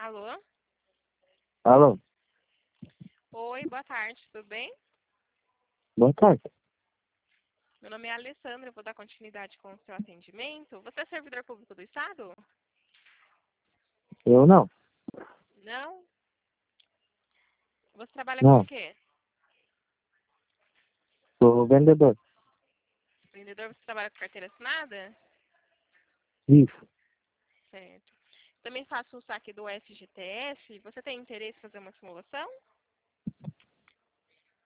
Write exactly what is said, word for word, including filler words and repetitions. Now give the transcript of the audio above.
Alô? Alô, Oi, boa tarde, tudo bem? boa tarde. Meu nome é Alessandra, eu vou dar continuidade com o seu atendimento. Você é servidor público do Estado? Eu não, Não? Você trabalha com o não, quê? sou vendedor. Vendedor, você trabalha com carteira assinada? Isso, Certo. Também faço o saque do F G T S. Você tem interesse em fazer uma simulação?